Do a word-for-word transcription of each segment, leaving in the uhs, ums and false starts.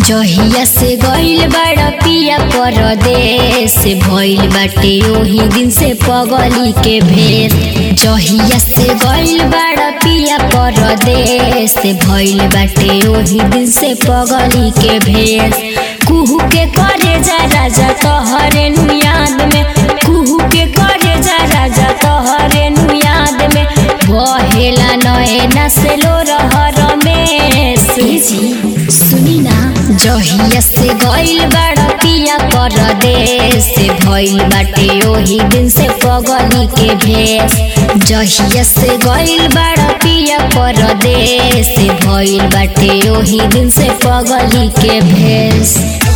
जहिया से गइल बड़ा पिया परदेस भइल बाटे ओही दिन से पगली के भेस। जहिया से गइल बड़ा पिया परदेस भइल बाटे ओही दिन से पगली के भेस। कुहू के करे जा राजा तोहरे नु याद में, कुहू के करे जा राजा तोहरे नु याद में, बहेला नैना से लो रहर में जी सुनी ना। जहिया से गइल बड़ा पिया परदेस भइल बाटे ओही दिन से पगली के भेस। जहिया से गइल बड़ा पिया परदेस भइल बाटे ओही दिन से पगली के भेस।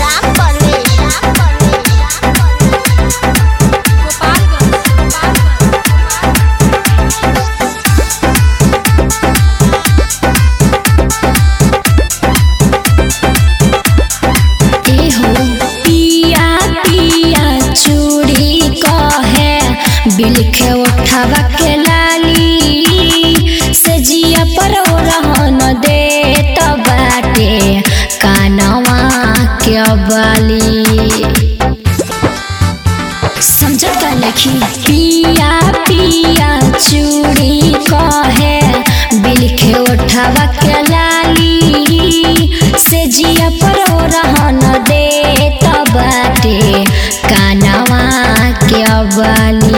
बिलखे उठावा के लाली से जिया पर रहन दे बाटे कानवा के बाली। समझता लखी पिया पिया चूड़ी कहे बिलखे उठावा के लाली से जिया पर रहन दे बाटे कानवा के बाली।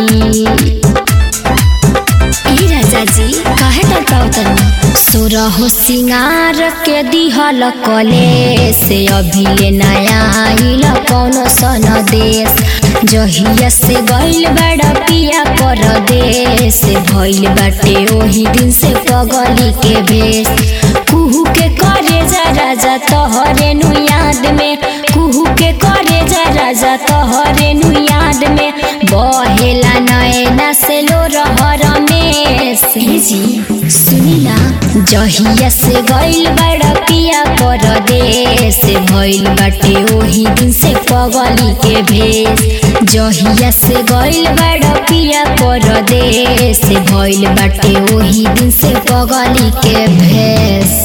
सुरहो सिंगार के दिहल कले से अभी ले नया आइल कौनो सन देश। जहिया से गइल बड़ा पिया परदेस भइल बाटे ओही दिन से पगली के भेस। कुहू के करे जा राजा तोहरे नु याद में, कुहू के करे जा राजा तोहरे नु याद में, बहेला नैना से लो रहर में जी सुनी ना। जहिया से गइल बड़ा पिया परदेस भइल बाटे ओही दिन से पगली के भेस। जहिया से गइल बड़ा पिया परदेस भइल बाटे ओही दिन से पगली के भेस।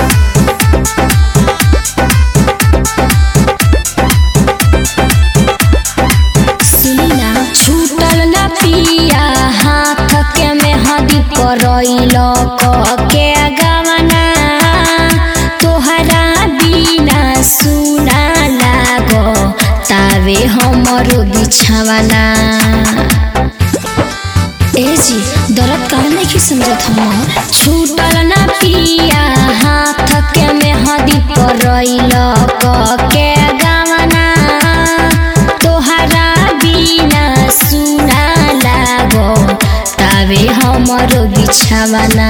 सुनी ना छूटल ना पिया हाथ के मेहदी करइल के गवना, तोहरा बिना सुना लागो तावे हमरो बिछावना। ए जी दर्द काहे नहीं समझत हम। छूटल ना पिया हाथ के मेहदी करइल के गवना, तोहरा बिना सुना लागो तावे हमरो बिछावना।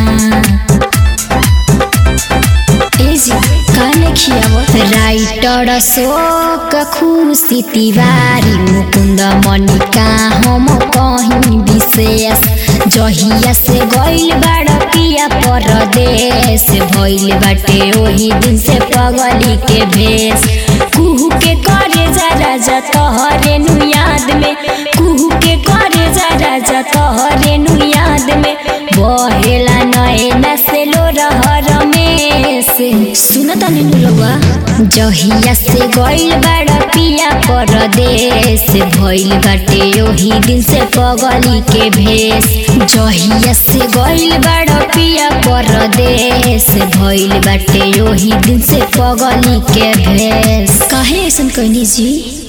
राइटर शोक खुशी तिवारी मुकुंद मनिका हम कहीं विशेष। जहिया से गइल बड़ा पिया परदेस भइल बाटे ओही दिन से पगली के भेस। कुहू के करे जा राजा तोहरे नु याद में, कुहू के करे जा राजा तोहरे नु याद में, बहेला नैना से लो रहर में सुनता नीनू लौआ। जहिया से गइल बड़ा पिया परदेस भइल बाटे ओही दिन से पगली के भेस। जहिया से गइल बड़ा पिया परदेस भइल बाटे ओही दिन से पगली के भेस। काहे ऐसन कहनी जी।